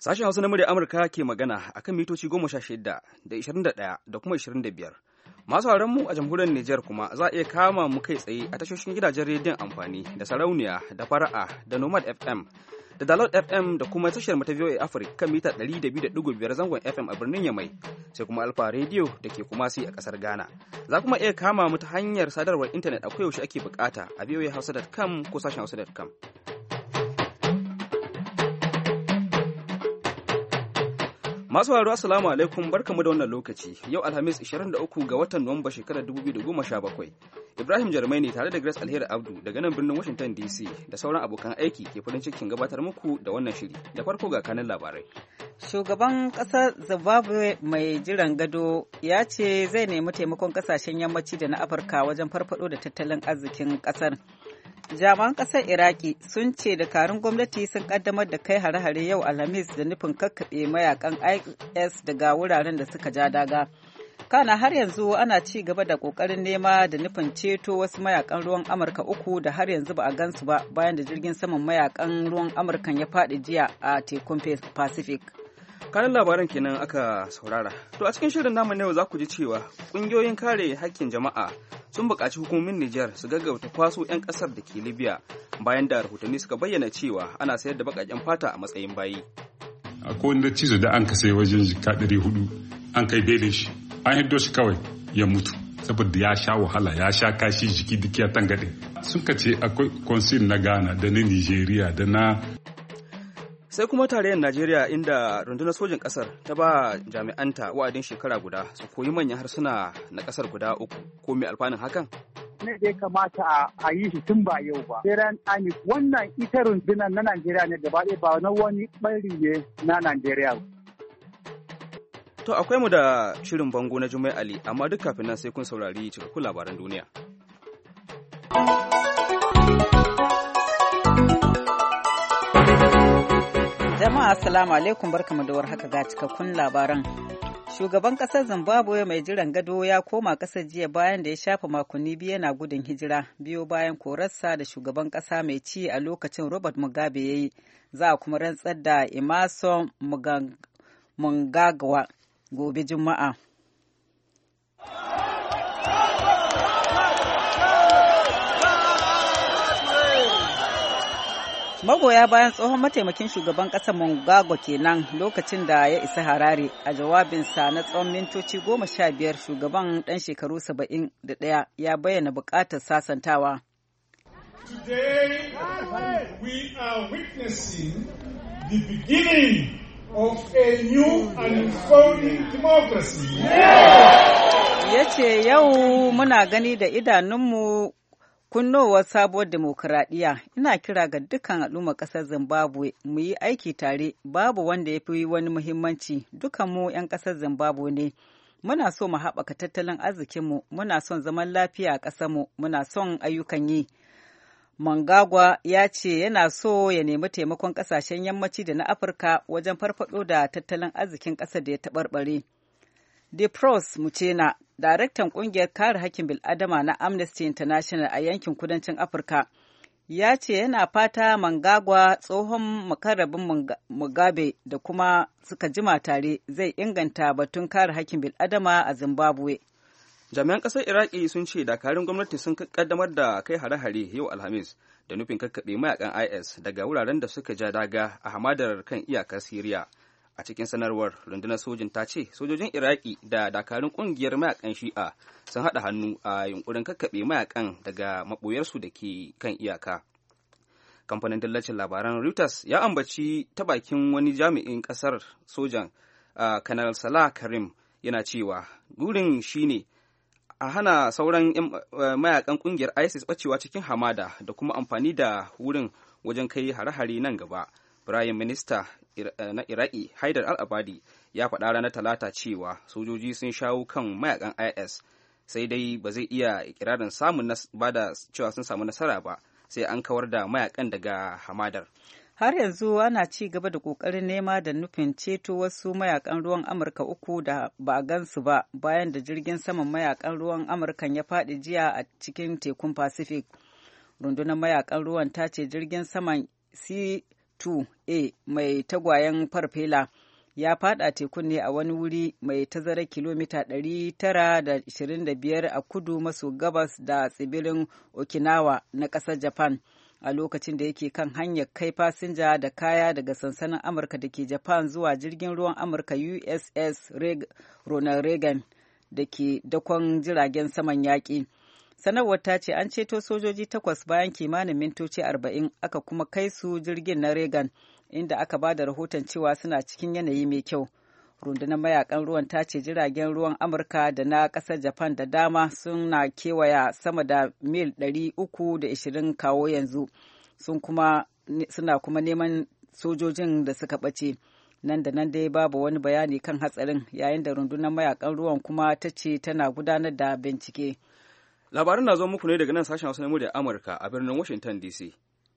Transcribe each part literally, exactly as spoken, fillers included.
Sashen Hausa na murya Amurka ke magana a kan mitoci goma sha shida da ishirin da ɗaya da kuma ishirin da biyar. Masu mu a jamhuriyar Nijar kuma za a iya kama mu kai tsaye a tashoshin gidajen rediyon amfani da sarauniya da fara'a da Nomad F M da Dalot F M da kuma tashar mu ta V O A Africa kan mita ɗari da biyu da ɗigo biyar zangon F M a birnin Yamai, sai kuma Alfa Radio da ke Kumasi a ƙasar Ghana. Za kuma iya kama mu ta hanyar sadarwar intanet a koyaushe ake bukata a voa hausa dot com ko sashen hausa dot com. Masu sauraro assalamu alaikum, barkamu da wannan lokaci. Yau Alhamis ishirin da uku ga watan Nuwamba shekarar dubu biyu da goma sha bakwai. Ibrahim Jarmai ne tare da Grace Alheri Abdu daga nan birnin Washington D C da sauran abokan aiki ke farin cikin gabatar muku da wannan shiri. Da farko ga kanin labarai. Shugaban ƙasar Zimbabwe mai jiran gado ya ce zai nemi taimakon ƙasashen yammaci da na Afirka wajen farfado da tattalin arzikin ƙasar. Jami'an ƙasar Iraki sun ce dakarun gwamnati sun kaddamar da kai hare-hare yau Alhamis da nufin kakkaɓe mayakan I S daga wuraren da suka ja daga. Kana har yanzu ana ci gaba da ƙoƙarin nema da nufin ceto wasu mayakan ruwan Amurka uku da har yanzu ba a gansu ba bayan da jirgin saman mayakan ruwan Amurkan ya faɗi jiya a tekun Pacific. Kanin labaran kenan aka saurara. To a cikin shirin namu na yau za ku ji cewa ƙungiyoyin kare haƙƙin jama'a sun buƙaci hukumomin Nijar su gaggauta kwaso 'yan ƙasar da ke Libya bayan da rahotanni suka bayyana cewa ana sayar da baƙaƙen fata a matsayin bayi. Akwai wanda cizo da an kasai wajen jika ɗari hudu an kai belin shi, an hiddo shi kawai ya mutu saboda ya sha wahala, ya sha kashi, jiki duk ya tangaɗe. Sun ka ce akwai konsil na Ghana da na Nigeria da na sai kuma tarayyar Najeriya inda rundunar sojin kasar ta ba jami'anta wa'adin shekara guda su koyi manyan harsuna na kasar guda uku. Ko mai alfanun hakan? Ne da ya kamata a yi shi tun ba yau ba. Sai ani wannan ita rundunar na Najeriya ne gaba ɗaya ba na wani ɓari ne na Najeriya. To akwai mu da shirin bango na Jummai Ali, amma duk kafin nan sai kun saurari cikakkun labaran duniya. Jama'a assalamu alaikum, barkamu da warhaka ga cikakkun labaran. Shugaban kasar Zimbabwe mai jiran gado ya koma kasar jiya bayan da ya shafa makonni biyu yana gudun hijira biyo bayan korarsa da shugaban kasa mai ci a lokacin Robert Mugabe ya yi. Za a kuma rantsar da Emmerson Mnangagwa gobe Juma'a. Magoya bayan tsohon mataimakin shugaban ƙasar Mnangagwa kenan lokacin da ya isa Harare. A jawabinsa na tsawon mintoci goma sha biyar, shugaban ɗan shekaru saba'in da ɗaya ya bayyana buƙatar sasantawa. Today we are witnessing the beginning of a new and unfolding democracy. Ya ce yau muna gani da idanunmu kunnowar sabuwar demokuraɗiyya. Ina kira ga dukkan al'ummar ƙasar Zimbabwe mu yi aiki tare, babu wanda ya fi wani muhimmanci, dukanmu 'yan ƙasar Zimbabwe ne. Muna so mu haɓaka tattalin arzikinmu, muna son zaman lafiya a ƙasarmu, muna son ayyukan yi. Mnangagwa ya ce yana so ya nemi taimakon ƙasashen yammaci da na Afirka wajen farfaɗo da tattalin arzikin ƙasar da ya taɓarɓare. Depros Muchena, daraktan ƙungiyar kare hakkin bil'adama na Amnesty International a yankin kudancin Afirka, ya ce yana fata Mnangagwa, tsohon makarrabin Mugabe da kuma suka jima tare, zai inganta batun kare hakkin bil'adama a Zimbabwe. Jami'an ƙasar Iraki sun ce dakarun gwamnati sun kaddamar da kai hare-hare yau Alhamis da nufin kakkaɓe mayakan I S daga wuraren da suka ja daga a hamadar kan iyakar Siriya. A cikin sanarwar, rundunar sojin ta ce sojojin Iraki da dakarun ƙungiyar mayakan Shi'a sun haɗa hannu a yunkurin kakkaɓe mayakan daga maɓoyarsu da ke kan iyaka. Kamfanin dillacin labaran Reuters ya ambaci ta bakin wani jami'in ƙasar sojan Kanal Salah Karim yana cewa gurin shine a hana sauran mayakan ƙungiyar ISIS ɓacewa cikin hamada da kuma amfani da wurin wajen kai hare-hare nan gaba. Prime Minister na Iraki Haidar al-Abadi ya faɗa ranar Talata cewa sojoji sun shawo kan mayakan I S, sai dai ba zai iya ikirarin samun ba da cewa sun samu nasara ba sai an kawar da mayakan daga hamadar. Har yanzu ana ci gaba da ƙoƙarin nema da nufin ceto wasu mayakan ruwan Amurka uku da ba a gansu ba bayan da jirgin saman mayakan ruwan Amurkan ya faɗi jiya a cikin tekun Pacific. Rundunar mayakan ruwan ta ce jirgin saman C two A mai tagwayen farfela ya fada tekun ne a wani wuri mai tazarar kilomita ɗari tara da ashirin da biyar a kudu maso gabas da tsibirin Okinawa na ƙasar Japan a lokacin da yake kan hanyar kai fasinja da kaya daga sansanin Amurka da ke Japan zuwa jirgin ruwan Amurka U S S Ronald Reagan da ke dakon jiragen saman yaƙi. Sanarwar ta ce an ceto sojoji takwas bayan kimanin mintoci arba'in aka kuma kai su jirgin na Reagan inda aka ba da rahoton cewa suna cikin yanayi mai kyau. Rundunar mayakan ruwan ta ce jiragen ruwan Amurka da na ƙasar Japan da dama suna kewaya sama da mil ɗari uku da ashirin kawo yanzu, sun kuma suna kuma neman sojojin da suka ɓace. Nan da nan dai babu wani bayani kan hatsarin, yayin da rundunar mayakan ruwan kuma ta ce tana gudanar da bincike. Labaran na zo muku ne daga nan sashen Hausa na Amurka a birnin Washington D C.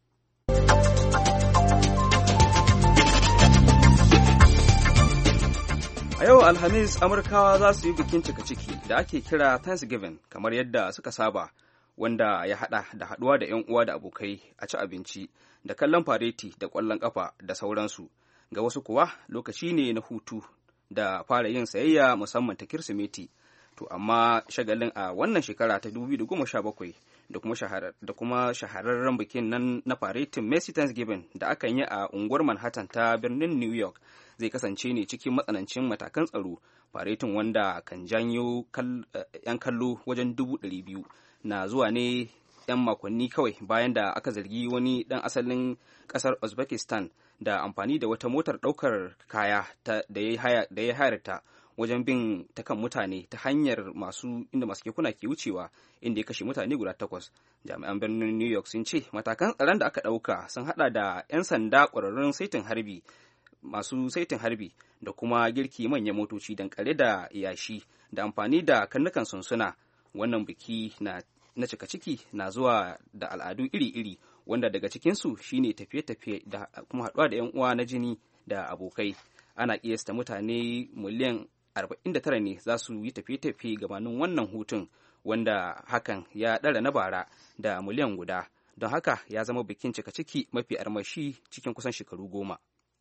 A yau Alhamis, Amurkawa za su yi bikin cika ciki da ake kira Thanksgiving kamar yadda suka saba, wanda ya haɗa da haɗuwa da 'yan uwa da abokai a ci abinci, da kallon fareti da ƙwallon ƙafa da sauransu. Ga wasu kuwa lokaci ne na hutu da fara yin sayayya musamman ta Kirsimeti. To amma shagalin a wannan shekara ta dubu biyu da goma sha bakwai da kuma da kuma shahararren bikin nan na faretin Macy Thanksgiving da akan yi a unguwar Manhattan ta birnin New York zai kasance ne cikin matsanancin matakan tsaro. Faretin wanda kan janyo yan kallo wajen dubu ɗari biyu na zuwa ne yan makonni kawai bayan da aka zargi wani ɗan asalin ƙasar Uzbekistan da amfani da wata motar ɗaukar kaya da ya hayarta wajen bin ta kan mutane ta hanyar masu inda masu kekuna ke wucewa, inda ya kashe mutane guda takwas. Jami'an birnin New York sun ce matakan tsaron da aka ɗauka sun haɗa da 'yan sanda ƙwararrun saitin harbi masu saitin harbi da kuma girki manyan motoci dankare da yashi da amfani da karnukan sunsuna. Wannan biki na, na cika ciki na zuwa da al'adu iri-iri, wanda daga cikinsu shine tafiye-tafiye da kuma haɗuwa da 'yan uwa na jini da abokai. Ana kiyasta mutane miliyan arba'in da tara ne za su yi tafiye-tafiye gabanin wannan hutun, wanda hakan ya ɗara na bara da miliyan guda. Don haka ya zama bikin cika ciki mafi armashi cikin kusan shekaru goma.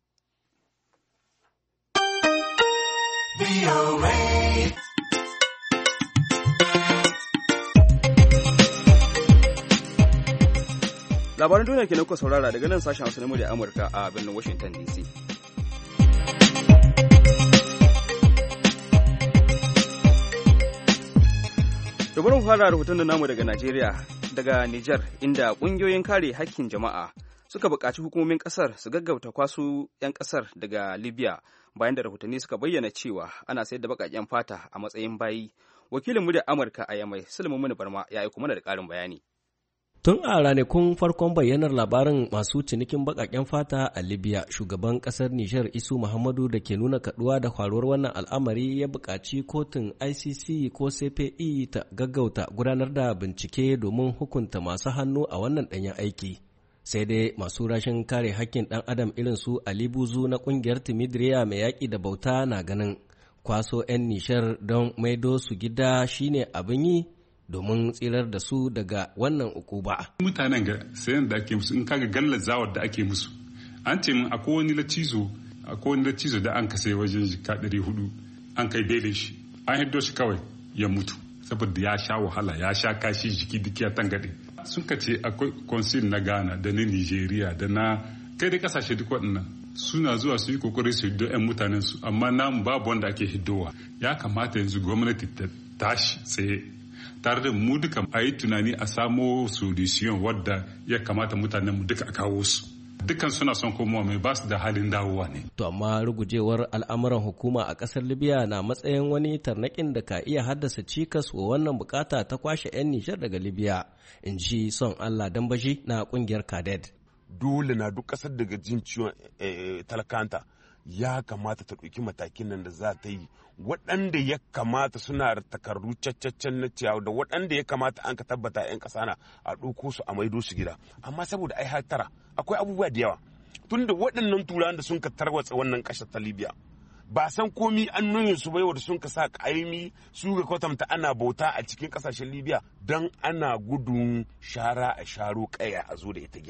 Labaran duniya ke kuka saurara daga nan sashen Hausa na murya Amurka a birnin Washington D C. Da bari mu fara rahoton da namu daga Najeriya, daga Nijar, inda ƙungiyoyin kare hakkin jama'a suka buƙaci hukumomin ƙasar su gaggauta kwaso 'yan ƙasar daga Libya bayan da rahotanni suka bayyana cewa ana sayar da baƙaƙen fata a matsayin bayi. Wakilin muryar Amurka a Yamai, Sulaiman Muni Barma, ya aiko mana da ƙarin bayani. Tun a ranakun farkon bayyanar labarin masu cinikin baƙaƙen fata a Libya, shugaban ƙasar Nijar Isu Muhammadu da ke nuna kaduwa da faruwar wannan al'amari ya buƙaci kotun I C C ko C P I ta gaggauta gudanar da bincike domin hukunta masu hannu a wannan ɗanyen aiki. Sai dai masu rashin kare hakkin ɗan adam irin su Ali Buzu na ƙungiyar Timidiriya mai yaƙi da bauta na ganin kwaso 'yan Nijar don maido su gida shine abin yi domin tsirar da su daga wannan ukuba. Mutanen ga sayan da ake musu in kaga gallar zawar da ake musu, an ce min akwai wani lacizo akwai wani lacizo da an kasai wajen jika ɗari hudu an kai bele shi, an hiddo shi kawai ya mutu saboda ya sha wahala, ya sha kashi, jiki duk ya tangade. Sun ka ce akwai consul na Ghana da na Nigeria da na kai dai kasashe duk waɗannan suna zuwa su yi kokari su hiddo 'yan mutanen su, amma namu babu wanda ake hiddowa. Ya kamata yanzu gwamnati ta tashi tsaye tare da mu duka a yi tunani a samo solution wadda ya kamata mutanenmu duka a kawo su. Dukan suna son komowa mai ba su da halin dawowa ne. To amma rugujewar al'amuran hukuma a ƙasar Libya na matsayin wani tarnaƙin da ka iya haddasa cikas wa wannan bukata ta kwashe 'yan Nijar daga Libya, in ji son Allah Dambashi na ƙungiyar Kaded. Dole na duk ƙasar daga jin ciwon talakanta ya kamata ta ɗauki matakin nan da za ta yi, waɗanda ya kamata suna da takardu caccaccen na ciyawa da waɗanda ya kamata an ka tabbata 'yan ƙasa na a ɗauko su a maido su gida. Amma saboda ai hatara akwai abubuwa da yawa, tunda waɗannan turawan da sun ka tarwatsa wannan ƙasar ta Libya ba san komi an nuna su bai da sun ka sa ƙaimi su ga kwatanta ana bauta a cikin ƙasashen Libya don ana gudun shara a sharo ƙaya a zo da ita gida.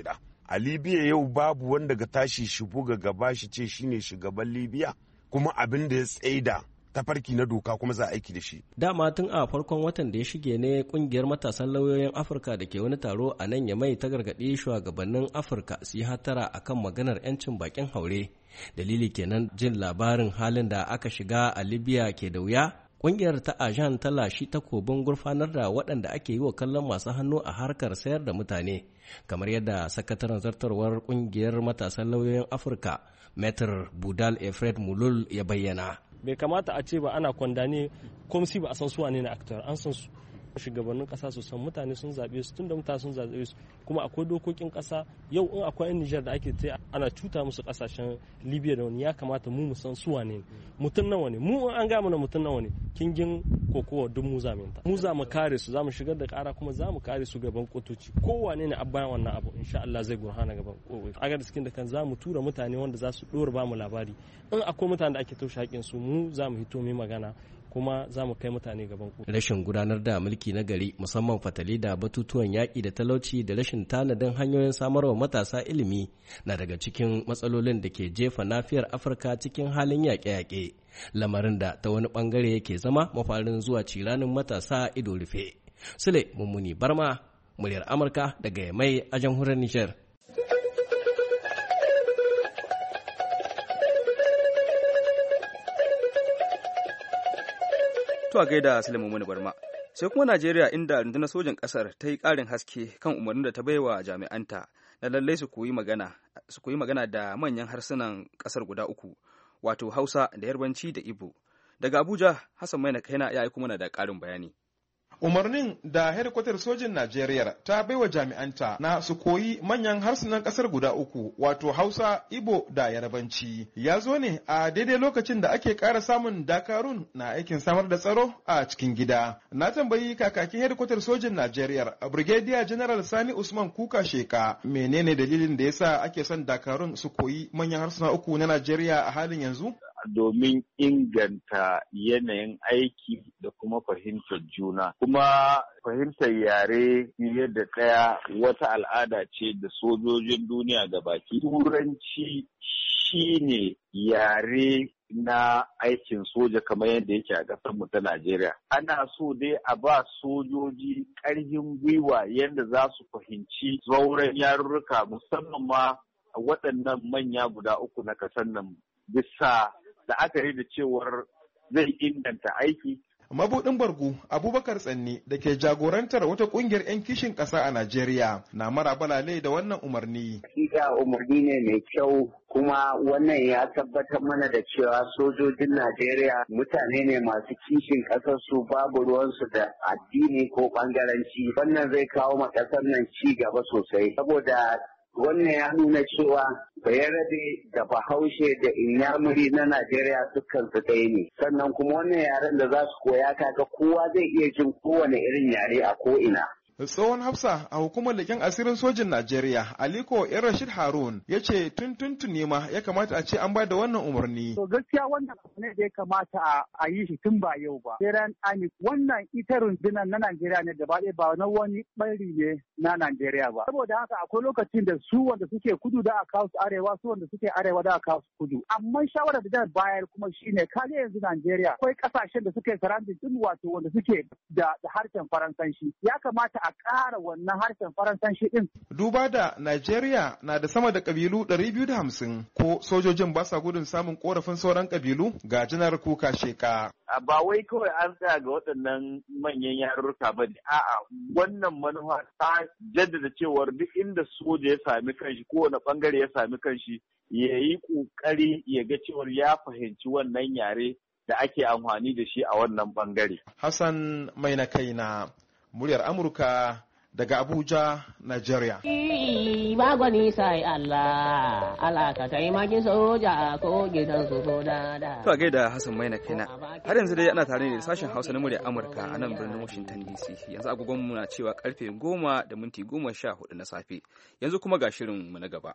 a Libya yau babu wanda ga tashi shi buga gaba shi ce shine shugaban Libya, kuma abin da ya tsaida tafarki na doka kuma za a aiki da shi. Dama tun a farkon watan da ya shige ne kungiyar matasan lauyoyin Afirka da ke wani taro a nan Yamai ta gargaɗi shugabannin Afirka su yi hatara akan maganar 'yancin bakin haure. Dalili kenan jin labarin halin da aka shiga a Libya ke da wuya. Kungiyar ta Ajan ta lashi takobin gurfanar da waɗanda ake yi wa kallon masu hannu a harkar sayar da mutane, kamar yadda sakataren zartarwar kungiyar matasan lauyoyin Afirka, Maitre Budal Efred Mulul ya bayyana. Bai kamata a ce ba ana kwandane komsi ba a san su wane na actor, an san su shugabannin kasa su san mutane sun zabe su, tunda mutane sun zabe su kuma akwai dokokin kasa. Yau in akwai yan Niger da ake ta ana cuta musu kasashen Libya da wani, ya kamata mu mu san su wane mutum nawa ne, mu an ga mana mutum nawa ne, kingin kokowa duk mu zaminta mu za mu kare su, za mu shigar da kara kuma za mu kare su gaban kotoci. Kowane ne a bayan wannan abu insha Allah zai gurhana gaban kowa. Agar cikin da kan za mu tura mutane wanda za su dora ba mu labari. In akwai mutane da ake taushe haƙin su, mu za mu hito mai magana kuma za mu kai mutane gaban ku. Rashin gudanar da mulki na gari, musamman fatali da batutuwan yaƙi da talauci da rashin tanadin hanyoyin samarwa matasa ilimi na daga cikin matsalolin da ke jefa nafiyar Afirka cikin halin yaƙe-yaƙe, lamarin da ta wani ɓangare yake zama mafarin zuwa ciranin matasa ido rufe. Sule Mummuni Barma, muryar Amurka daga Yamai a jamhuriyar Nijar. To a gaida Sulaiman Muni Barma. Sai kuma Najeriya, inda rundunar sojan ƙasar ta yi ƙarin haske kan umarnin da ta baiwa jami'anta na lallai su koyi magana su koyi magana da manyan harsunan ƙasar guda uku, wato Hausa da Yarbanci da Igbo. Daga Abuja, Hassan Maina Kaina ya aiko mana da ƙarin bayani. Umarnin da hedikwatar sojin Najeriya ta baiwa jami'anta na su koyi manyan harsunan kasar guda uku, wato Hausa, Igbo da Yarabanci, ya zo ne a daidai lokacin da ake ƙara samun dakarun na aikin samar da tsaro a cikin gida. Na tambayi kakakin hedikwatar sojin Najeriya, Brigadier General Sani Usman Kuka Sheka, menene dalilin da yasa ake son dakarun su koyi manyan harsuna uku na Najeriya a halin yanzu? Domin inganta yanayin aiki da kuma fahimtar juna. Kuma fahimtar yare fiye da ɗaya wata al'ada ce da sojojin duniya gabaki. Turanci shine yare na aikin soja kamar yadda yake a ƙasar mu ta Najeriya. Ana so dai a ba sojoji ƙarfin gwiwa yadda za su fahimci zauren yarurruka, musamman ma waɗannan manya guda uku na ƙasar nan, bisa la'akari da cewar zai inganta aiki. Mabuɗin Bargu Abubakar Tsanni da ke jagorantar wata ƙungiyar 'yan kishin ƙasa a Najeriya na marabalale da wannan umarni. Hakika umarni ne mai kyau, kuma wannan ya tabbatar mana da cewa sojojin Najeriya mutane ne masu kishin ƙasar su, babu ruwansu da addini ko ɓangaranci. Wannan zai kawo ma ƙasar nan ci gaba sosai, saboda wannan ya nuna cewa Bayarabe da Bahaushe da Inyamuri na Najeriya dukkan su ɗaya ne. Sannan kuma wannan yaren da za su koya kaga kowa zai iya jin kowane irin yare a ko'ina. Tsohon Hafsa a hukumar leƙen asirin sojin Najeriya, Aliko Yan Rashid Harun, ya ce tun tuntuni ma ya kamata a ce an ba da wannan umarni. To gaskiya wannan abu ne da ya kamata a yi shi tun ba yau ba. Sai ani wannan ita rundunar na Najeriya ne gaba ɗaya, ba na wani ɓari ne na Najeriya ba. Saboda haka akwai lokacin da su wanda suke kudu da aka kawo su arewa, su wanda suke arewa da aka kawo su kudu. Amma shawarar da zan bayar kuma shine kaje yanzu Najeriya akwai ƙasashen da suke surrounding din, wato wanda suke da harshen Faransanci. Ya kamata a ƙara wannan harshen Faransanci ɗin. Duba da Najeriya na da sama da ƙabilu ɗari biyu da hamsin, ko sojojin ba sa gudun samun ƙorafin sauran ƙabilu? Ga Janar Kuka Sheka. Ba wai kawai an tsaya ga waɗannan manyan yarurruka ba ne, a'a wannan manufa ta jaddada cewar duk inda soja ya sami kanshi, kowane ɓangare ya sami kanshi, ya yi ƙoƙari ya ga cewar ya fahimci wannan yare da ake amfani da shi a wannan ɓangare. Hassan Mai na kaina, muryar Amurka daga Abuja, Nigeria. Ba gwani sai Allah, Allah ka taimaki soja ko gidan su ko dada. To a gaida Hassan Maina kaina. Har yanzu dai ana tare ne da sashen Hausa na muryar Amurka a nan birnin Washington D C. Yanzu agogon mu na cewa karfe goma da minti goma sha hudu na safe. Yanzu kuma ga shirin mu na gaba.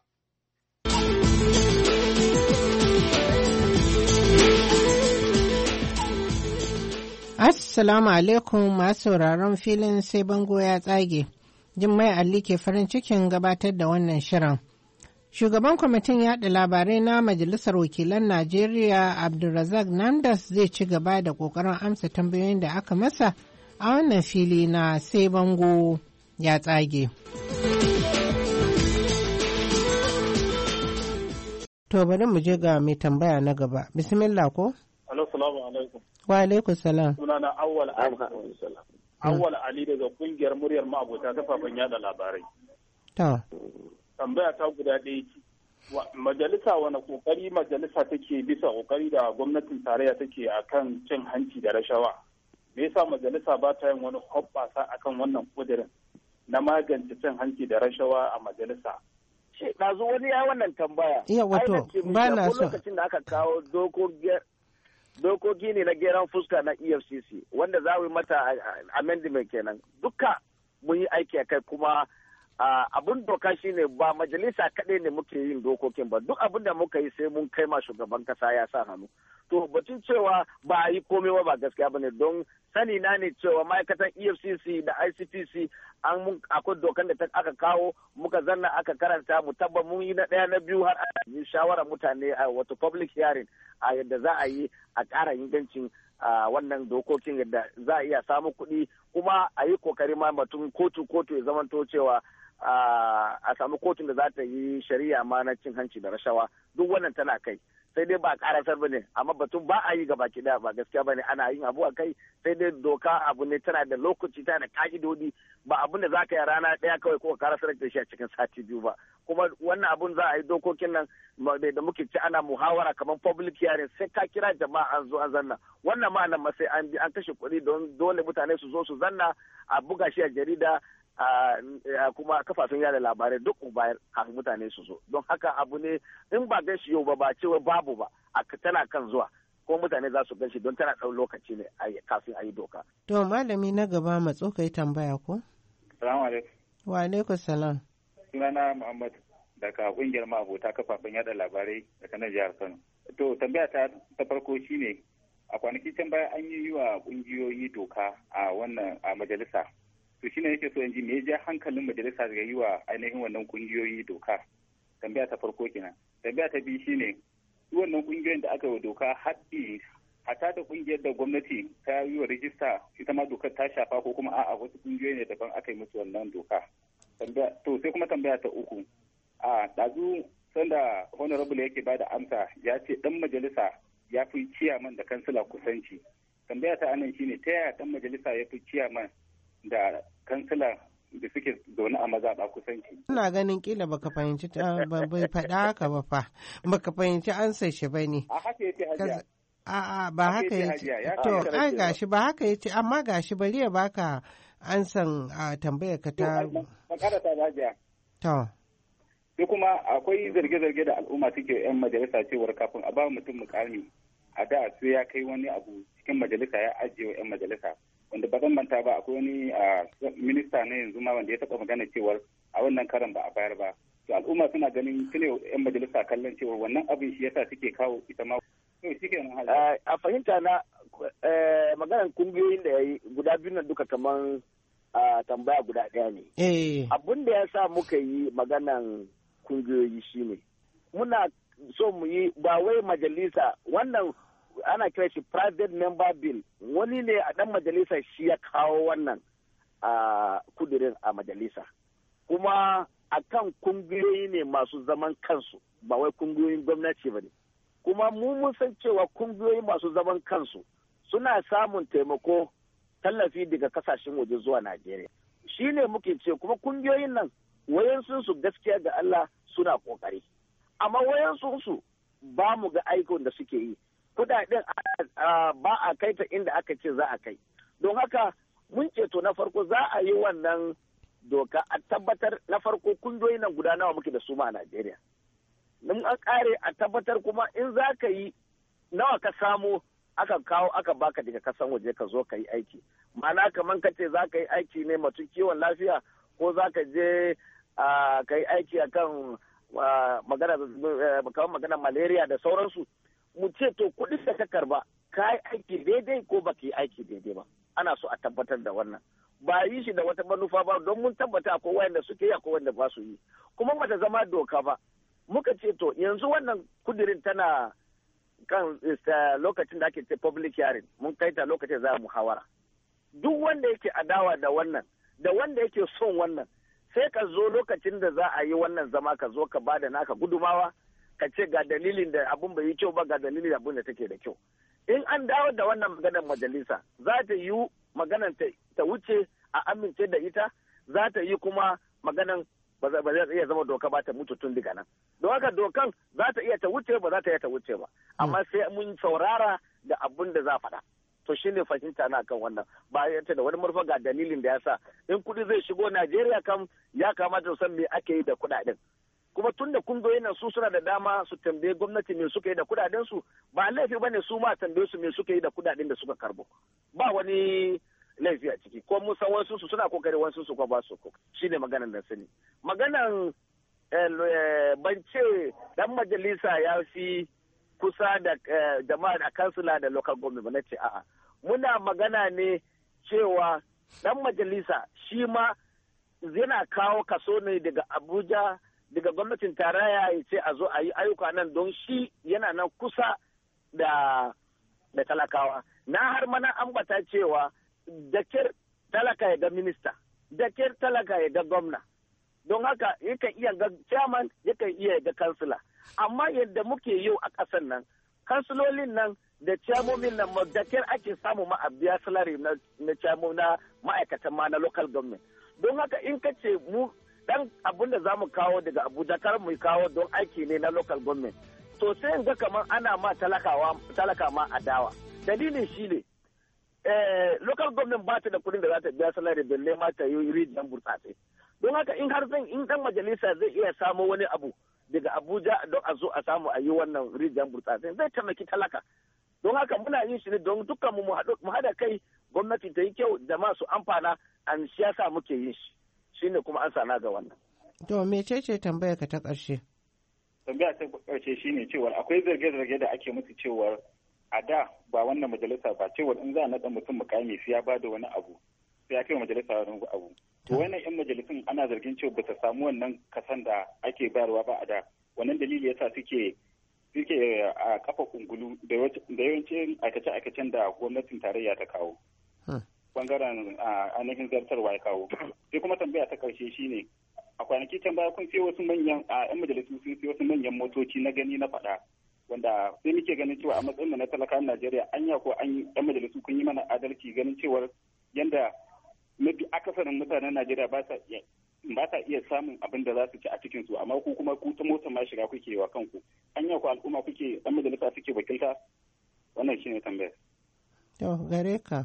Assalamu alaikum masu sauraron filin sai bango ya tsage. Jummai Ali ke farin cikin gabatar da wannan shirin. Shugaban kwamitin yaɗa labarai na Majalisar Wakilan Najeriya Abdulrazak Namdas zai ci gaba da ƙoƙarin amsa tambayoyin da aka masa a wannan fili na sai bango ya tsage. To bari mu je ga mai tambaya na gaba. Bismillah ko? Alo, salamu alaikum. Wa alaikum salam. Sunana Awwal Ali. Awwal Ali daga kungiyar muryar ma'abota kafafen yada labarai. To. Tambaya ta guda ɗaya ce. Majalisa wani kokari majalisa take bisa kokari da gwamnatin tarayya take akan cin hanci da rashawa. Me yasa majalisa ba ta yin wani hoɓɓasa akan wannan kudirin na magance cin hanci da rashawa a majalisa? Ɗazu wani ya wannan tambaya. Iya wato ba na so. Lokacin da aka kawo dokoki ne na geran fuska na E F C C wanda za mu yi mata amendment kenan. Duka mun yi aiki a kai kuma abun doka shine ba majalisa kaɗai ne muke yin dokokin ba. Duk abin da muka yi sai mun kai ma shugaban kasa ya sa hannu. To batun cewa ba a yi komai ba gaskiya bane don sani na ne cewa ma'aikatan E F C C da I C P C an mun akwai dokan da aka kawo muka zanna aka karanta mu tabba mun yi na ɗaya na biyu har a yi shawara mutane a wato public hearing a yadda za a yi a ƙara ingancin wannan dokokin yadda za a iya samu kuɗi kuma a yi kokari ma batun kotu kotu ya zamanto cewa a samu kotun da za ta yi shari'a ma na cin hanci da rashawa duk wannan tana kai sai dai ba a karasar ba ne amma batun ba a yi gaba ki ba gaskiya ba ne ana yin abu a kai sai dai doka abu ne tana da lokaci tana da ka'idodi ba abun da za ka yi rana ɗaya kawai ko karasar da shi a cikin sati biyu ba kuma wannan abun za a yi dokokin nan da muke ci ana muhawara kamar public hearing sai ka kira jama'a an zo an zanna wannan ma nan sai an bi an kashe kuɗi don dole mutane su zo su zanna a buga shi a jarida kuma kafafen yada labarai duk bayar kafin mutane su zo don haka abu ne in ba gashi yau ba ba cewa babu ba tana kan zuwa ko mutane za su gashi don tana ɗau lokaci ne kafin a yi doka. To malami na gaba matso ka yi tambaya ko? Salamu alaikum. Wa alaikum salam. Sunana Muhammad daga kungiyar ma'abota kafafen yada labarai daga nan jihar Kano. To tambaya ta ta farko shine a kwanaki can baya an yi wa kungiyoyi doka a wannan a majalisa. To shine yake so in ji me ya ja hankalin majalisa daga yi wa ainihin wannan kungiyoyi doka. Tambaya ta farko kenan. Tambaya ta biyu shine wannan kungiyoyin da aka yi doka haɗi hata da kungiyar da gwamnati ta yi wa rijista ita ma dokar ta shafa ko kuma a'a wasu kungiyoyi ne daban aka yi musu wannan doka. To sai kuma tambaya ta uku. A ɗazu sanda honorable yake bada amsa ya ce ɗan majalisa ya fi ciyaman da kansila kusanci. Tambaya ta anan shine ta yaya ɗan majalisa ya fi ciyaman da kansila da suke zaune a mazaɓa kusanci. Ina ganin kila baka fahimci bai faɗa haka ba fa baka fahimci ansa shi ba ne. A haka yake hajiya. A'a ba haka yace. To ai gashi ba haka yace amma gashi bari ya baka ansan tambayar ka ta. Makara ta hajiya. To. Sai kuma akwai zarge-zarge da al'umma suke yan majalisa cewar kafin a ba mutum mukami a da sai ya kai wani abu cikin majalisa ya ajiye wa yan majalisa. Wanda ba zan manta ba akwai wani minista na yanzu ma wanda ya taɓa magana cewar a wannan karan ba a bayar ba. To al'umma suna ganin tune yan majalisa kallon cewar wannan abin shi yasa suke kawo ita ma. A fahimta na maganar kungiyoyin da ya yi guda biyu nan duka kamar tambaya guda ɗaya ne. Abin da ya sa muka yi maganan kungiyoyi shine muna so mu yi ba wai majalisa wannan ana kira shi private member bill wani ne a dan majalisa shi ya kawo wannan kudirin a majalisa kuma akan kungiyoyi ne masu zaman kansu ba wai kungiyoyin gwamnati ba ne kuma mu mun san cewa kungiyoyi masu zaman kansu suna samun taimako tallafi daga kasashen waje zuwa Najeriya shi ne muke ce kuma kungiyoyin nan wayansu su gaskiya ga Allah suna kokari amma wayansu su ba mu ga aikin da suke yi kudaden ba a kai ta inda aka ce za a kai don haka mun ceto na farko za a yi wannan doka a tabbatar na farko kungiyoyi nan guda nawa muke da su ma a Najeriya mun an kare a tabbatar kuma in za ka yi nawa ka samu aka kawo aka baka daga kasan waje ka zo ka yi aiki ma'ana kamar ka ce za ka yi aiki ne mutum kiwon lafiya ko za ka je ka yi aiki akan magana kamar magana malaria da sauransu mu ce to kuɗin da ka karba ka yi aiki daidai ko ba ka yi aiki daidai ba ana so a tabbatar da wannan ba yi shi da wata manufa ba don mun tabbata akwai wanda suke yi akwai wanda ba su yi kuma bata zama doka ba. Muka ce to yanzu wannan kudirin tana kan lokacin da ake ce public hearing mun kai ta lokacin za mu hawara. Duk wanda yake adawa da wannan da wanda yake son wannan sai ka zo lokacin da za a yi wannan zama ka zo ka bada naka gudumawa ka ce ga dalilin da abun bai yi kyau ba ga dalilin abun da take da kyau. In an dawo da wannan maganar majalisa za ta yi maganar ta wuce a amince da ita za ta yi kuma maganar ba zai iya zama doka ba ta mutu tun daga nan. Don haka dokan za ta iya ta wuce ba za ta iya ta wuce ba amma sai mun saurara da abun da za faɗa. To shi ne fahimta na kan wannan ba ya da wani murfa ga dalilin da ya sa in kuɗi zai shigo Najeriya kam ya kamata su san me ake yi da kuɗaɗen. Kuma tun da kungiyoyin nan su suna da dama su tambaye gwamnati me suka yi da kuɗaɗen su ba laifi bane su ma tambaye su me suka yi da kuɗaɗen da suka karbo. Ba wani laifi a ciki ko mun san wasu su suna kokari wasu su ko ba su ko shine maganar da sani. Maganan ban ce dan majalisa ya fi kusa da jama'a da kansila da local government ba na ce a'a muna magana ne cewa dan majalisa shi ma yana kawo kaso ne daga Abuja daga gwamnatin tarayya ya ce a zo a yi ayyuka nan don shi yana nan kusa da da talakawa na har mana ambata cewa da kyar talaka ya ga minista da kyar talaka ya ga gwamna don haka yakan iya ga chairman yakan iya ga kansila amma yadda muke yau a ƙasar nan kansilolin nan da ciyamomin nan da kyar ake samu ma a biya salari na ciyamo na ma'aikatan ma na local government don haka in ka ce mu dan abin da za mu kawo daga Abuja kar mu kawo don aiki ne na local government to sai in ga kamar ana ma talakawa talaka ma adawa dalilin shi ne eh, local government ba ta da kuɗin da za ta biya salari balle ma ta yi rijiyar burtsatse don haka in har zan in dan majalisa zai iya samo wani abu daga Abuja don a zo a samu a yi wannan rijiyar burtsatse zai taimaki talaka don haka muna yin shi ne don dukkan mu mu haɗa kai gwamnati ta yi kyau da masu amfana an siyasa muke yin shi shine kuma an sana ga wannan. To mecece tambaya ka ta ƙarshe? Tambaya ta ƙarshe shine cewa akwai zarge-zarge da ake musu cewa a da ba wannan majalisa ba cewa in za a naɗa mutum mukami sai ya ba da wani abu sai ya kai majalisa wani abu. To wannan yan majalisun ana zargin cewa ba ta samu wannan kasan da ake bayarwa ba a da wannan dalili yasa suke suke a kafa kungulu da yawancin aikace-aikacen da gwamnatin tarayya ta kawo. Bangaren ainihin zartarwa ya kawo. Sai kuma tambaya ta karshe shine a kwanaki can baya kun sai wasu manyan a yan majalisu sun sai wasu manyan motoci na gani na faɗa wanda sai muke ganin cewa a matsayin na talakan Najeriya anya ko an yan majalisu kun yi mana adalci ganin cewar yanda mafi akasarin mutanen Najeriya ba sa iya ba ta iya samun abin da za su ci a cikin su amma ku kuma ku ta mota ma shiga kuke wa kanku anya ku al'umma kuke dan majalisa suke wakilta wannan shine tambayar. To gare ka.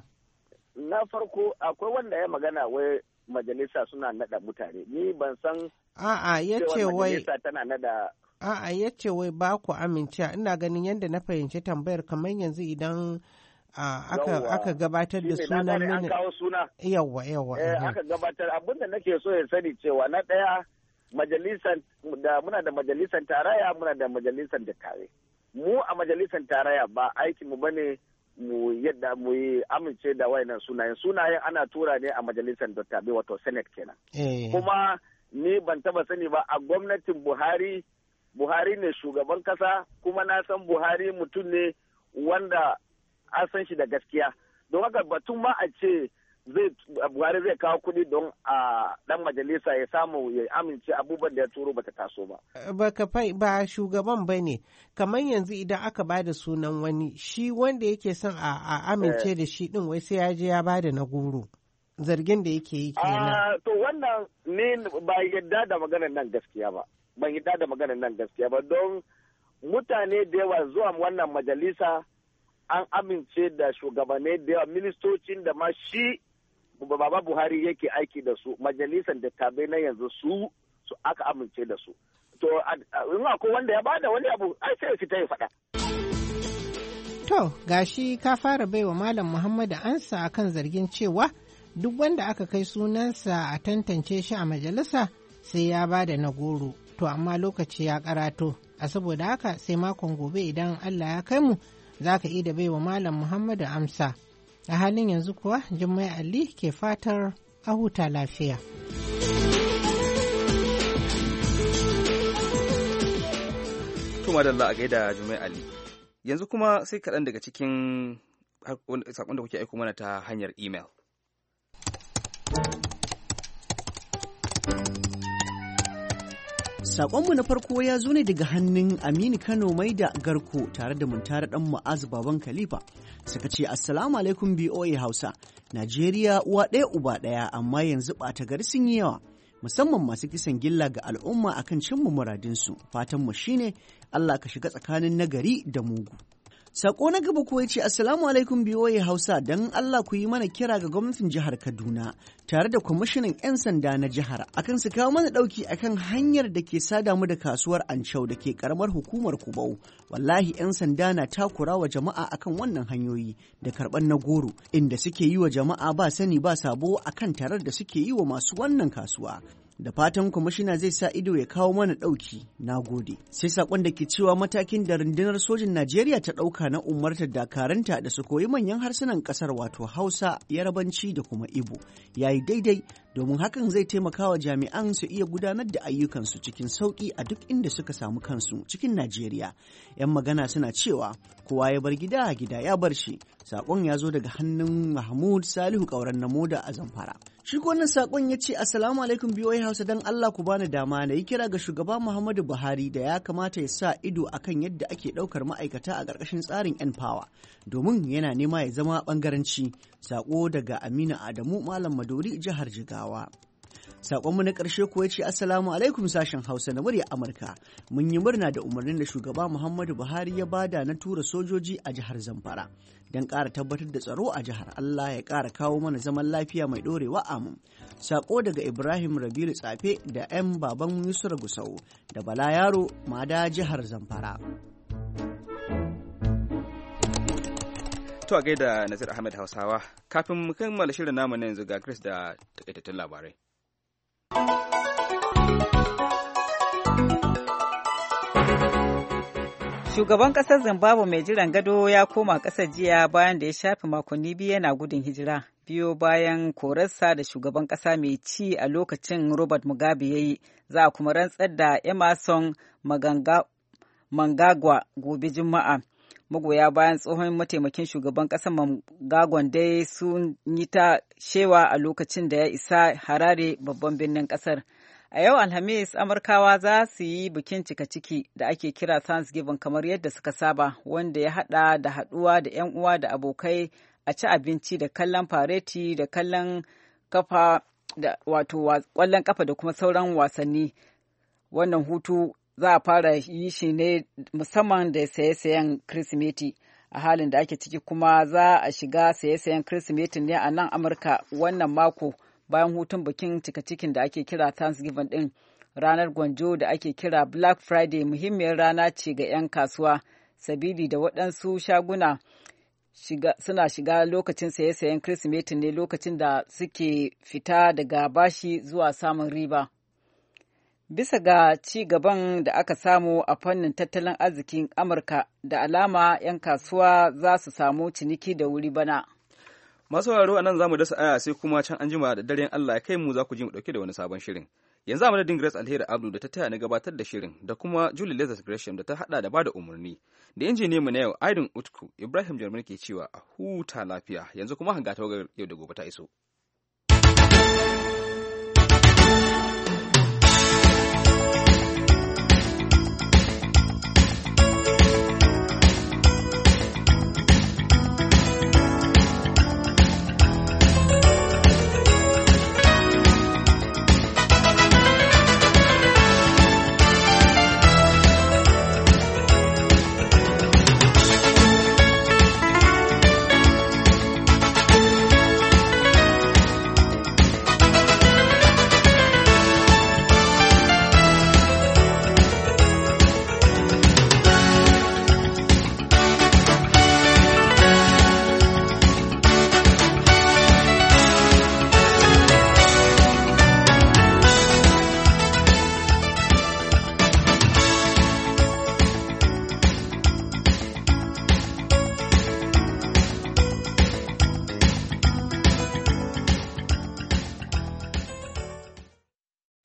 Na farko akwai wanda ya magana wai majalisa suna nada mutane ni ban san a'a yace wai majalisa tana nada a'a yace wai ba ku amince ina ganin yadda na fahimci tambayar kamar yanzu idan aka aka gabatar da sunan mini kawo suna yawa yawa eh aka gabatar abinda nake so ya sani cewa na daya majalisan da muna da majalisan tarayya muna da majalisan dattare mu a majalisan tarayya ba aikin mu bane mu yadda mu yi amince da wayannan sunayen sunayen ana tura ne a majalisar dattabai wato senate kenan eh. kuma ni ban taba sani ba a gwamnatin Buhari Buhari ne shugaban kasa kuma na san Buhari mutum ne wanda an san shi da gaskiya don haka batun ma a ce zai Buhari zai kawo kuɗi don a dan majalisa ya samu ya amince abubuwan da ya turo bata taso ba. Ba ka fai ba shugaban ba ne kamar yanzu idan aka ba da sunan wani shi wanda yake son a amince da shi din wai sai ya je ya ba da na goro zargin da yake yi kenan. To wannan ne ba yadda da maganar nan gaskiya ba ban yadda da maganar nan gaskiya ba don mutane da yawa zuwa wannan majalisa an amince da shugabanni da yawa ministocin da ma shi Baba Buhari yake aiki da su majalisar dattabai na yanzu su su aka amince da su. To in akwai wanda ya bada wani abu ai sai ya fita ya faɗa. To gashi ka fara baiwa Malam Muhammadu ansa akan zargin cewa duk wanda aka kai sunansa a tantance shi a majalisa sai ya bada na goro. To amma lokaci ya karato a saboda haka sai makon gobe idan Allah ya kai mu za ka iya da baiwa Malam Muhammadu amsa. A halin yanzu kuwa Jummai Ali ke fatar a huta lafiya. Tuma da Allah a gaida Jumai Ali. Yanzu kuma sai kaɗan daga cikin saƙon da kuke aiko mana ta hanyar email. Saƙonmu na farko ya zo ne daga hannun Aminu Kano Maida Garko tare da Muntari ɗan Mu'azu Baban Khalifa. Suka ce Assalamu alaikum B O A Hausa. Najeriya uwa ɗaya uba ɗaya amma yanzu ɓata gari sun yi yawa. Musamman masu kisan gilla ga al'umma akan cimma muradinsu. Fatanmu shine Allah ka shiga tsakanin nagari da mugu. Sako na gaba kuwa ce Assalamu alaikum B O A Hausa don Allah ku yi mana kira ga gwamnatin jihar Kaduna tare da kwamishinan 'yan sanda na jihar akan su kawo mana ɗauki akan hanyar da ke sada mu da kasuwar Ancau da ke karamar hukumar Kubau. Wallahi 'yan sanda na takura wa jama'a akan wannan hanyoyi da karɓar na goro inda suke yi wa jama'a ba sani ba sabo akan tarar da suke yi wa masu wannan kasuwa. Da fatan kwamishina zai sa ido ya kawo mana ɗauki, na gode. Sai saƙon da ke cewa matakin da rundunar sojin Najeriya ta ɗauka na umartar dakaranta da su koyi manyan harsunan ƙasar wato Hausa, Yarabanci da kuma Igbo ya yi daidai domin hakan zai taimaka wa jami'an su iya gudanar da ayyukansu cikin sauƙi a duk inda suka samu kansu cikin Najeriya. 'Yan magana suna cewa kowa ya bar gida gida ya bar shi. Saƙon ya zo daga hannun Mahmud Salihu Ƙauren Namoda a Zamfara. Shi ko wannan saƙon ya ce Assalamu alaikum B O A Hausa don Allah ku bani dama na yi kira ga shugaba Muhammadu Buhari da ya kamata ya sa ido akan yadda ake ɗaukar ma'aikata a ƙarƙashin tsarin 'yan fawa domin yana nema ya zama ɓangaranci. Saƙo daga Aminu Adamu Malam Madori jihar Jigawa. Saƙonmu na ƙarshe kuwa ya ce Assalamu alaikum sashen Hausa na murya Amurka. Mun yi murna da umarnin da shugaba Muhammadu Buhari ya bada na tura sojoji a jihar Zamfara don ƙara tabbatar da tsaro a jihar. Allah ya ƙara kawo mana zaman lafiya mai ɗorewa amin. Saƙo daga Ibrahim Rabiru Tsafe da 'yan baban Yusuf Gusau da Bala Yaro Mada jihar Zamfara. To a gaida Nazir Ahmed Hausawa, kafin mu kammala shirin namu na yanzu ga Chris da takaitattun labarai. Shugaban ƙasar Zimbabwe mai jiran gado ya koma ƙasar jiya bayan da ya shafe makonni biyu yana gudun hijira. Biyo bayan korarsa da shugaban ƙasa mai ci a lokacin Robert Mugabe ya yi, za a kuma rantsar da Emerson Mnangagwa gobe Juma'a. Magoya bayan tsohon mataimakin shugaban ƙasar Mnangagwa dai sun yi ta shewa a lokacin da ya isa Harare babban birnin ƙasar. A yau Alhamis, Amurkawa za su yi bikin cika ciki da ake kira Thanksgiving kamar yadda suka saba, wanda ya haɗa da haɗuwa da 'yan uwa da abokai a ci abinci da kallon fareti da kallon kafa da wato ƙwallon kafa da kuma sauran wasanni. Wannan hutu za a fara yi shi ne musamman da saye-sayen Kirsimeti. A halin da ake ciki kuma za a shiga saye-sayen Kirsimeti ne a nan Amurka wannan mako. Bayan hutun bikin cika cikin da ake kira Thanksgiving din, ranar gwanjo da ake kira Black Friday muhimmiyar rana ce ga 'yan kasuwa, sabili da waɗansu shaguna shiga, suna shiga lokacin saye-sayen Kirsimeti ne lokacin da suke fita daga bashi zuwa samun riba. Bisa ga ci gaban da aka samu a fannin tattalin arzikin Amurka, da alama 'yan kasuwa za su samu ciniki da wuri bana. Masu sauraro a nan za mu dasa aya sai kuma can an jima da daren Allah ya kai mu za ku ji mu ɗauke da wani sabon shirin. Yanzu a madadin Grace Alheri Abdu da ta taya na gabatar da shirin da kuma Julie Lazarus Gresham da ta haɗa da bada umarni. Da injiniyan mu na yau Aidun Utku Ibrahim Jarmar ke cewa a huta lafiya yanzu kuma hanga tawagar yau da gobe ta iso.